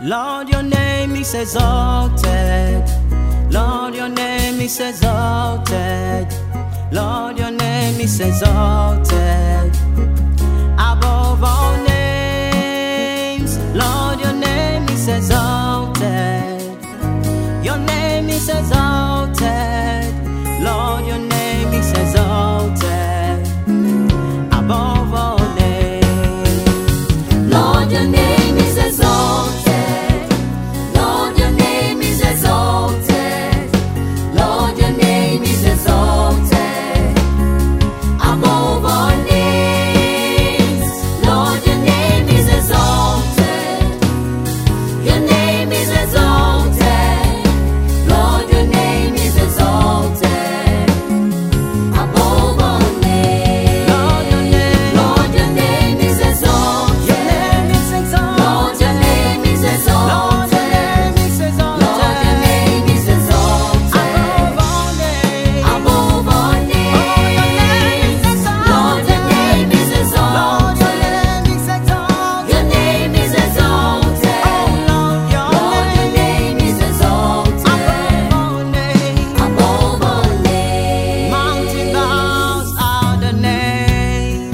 Lord, your name is exalted. Lord, your name is exalted. Lord, your name is exalted above all names. Lord, your name is exalted. Your name is exalted. Lord, your name is exalted above all names. Lord, your name is exalted. Lord, your name is exalted. Lord, your name is exalted above all names. Lord, your name is exalted. Your name is exalted. Lord, your name is exalted above all names. Lord, your name is exalted. Your name is exalted. Lord, your name is exalted. Lord, your name is exalted Lord, your name is exalted above all names. above all names. Lord, your name is exalted. Lord, your name is exalted. Your name is exalted. Lord, your name is exalted Above all names. above all names. Mountain bows are the name.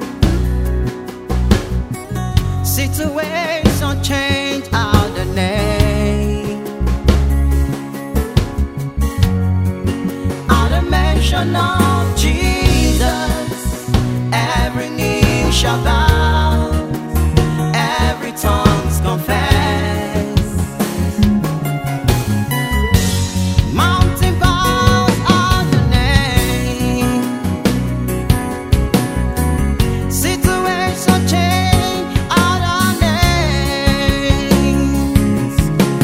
Situation change are the name. At the mention of Jesus, every knee shall bow, every tongue's confess. Mountain bows are the name. Situation change are the names.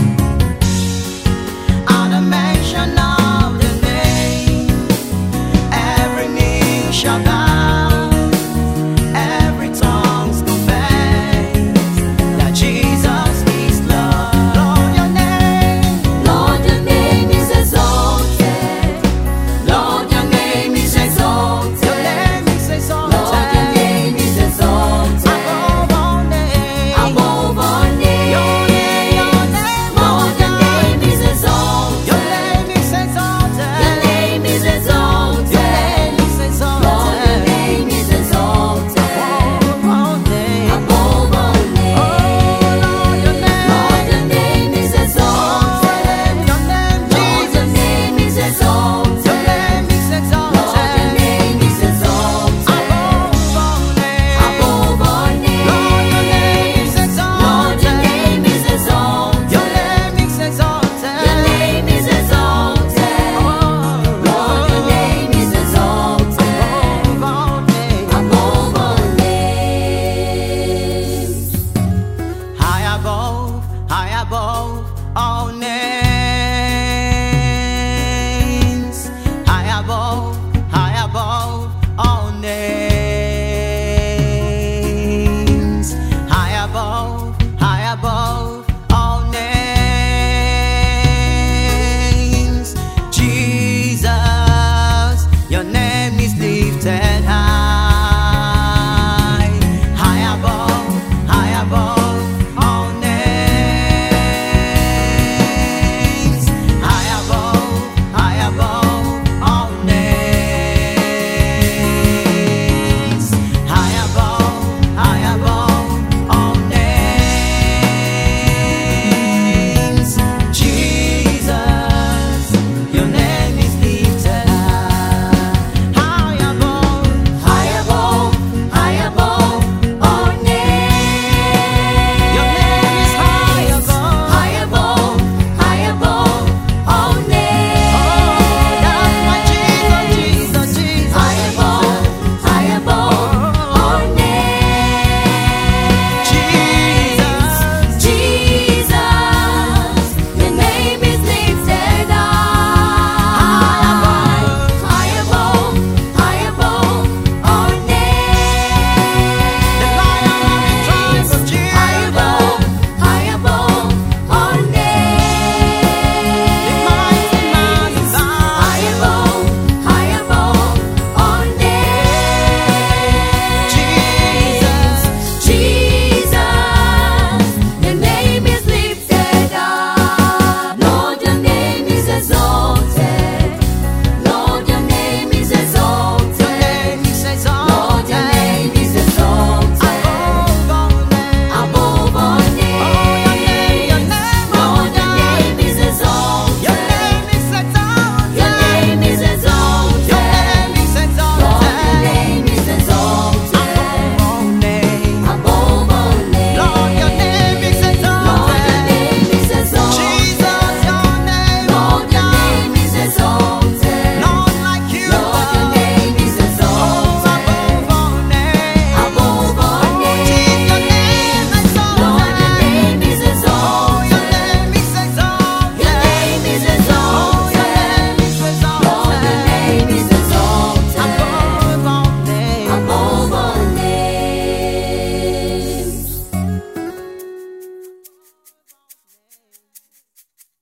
At the mention of the name, every knee shall bow, every tongue's confess that Jesus is Lord. Lord, your name. Lord, your name is exalted. Lord, your name is exalted. Your name is exalted. Lord, your name is exalted Above all names. above all names. Your name. Lord, your name is exalted. Your name is exalted. Your name is exalted. Your name is exalted. Lord, your name is exalted Above all names. above all names. Oh, Lord, your name. Lord, your name is exalted. Your name, Lord, your Jesus. name is Your exalted. name is Lord, your exalted. name is exalted Above all names. above all names. Lord, your name is Lord, your exalted. name is exalted. Your name is exalted. Your name is exalted. Oh, Lord, your name is exalted above all names. above all names. High above all names. High above all names. High above all names. Jesus, your name is lifted high. High above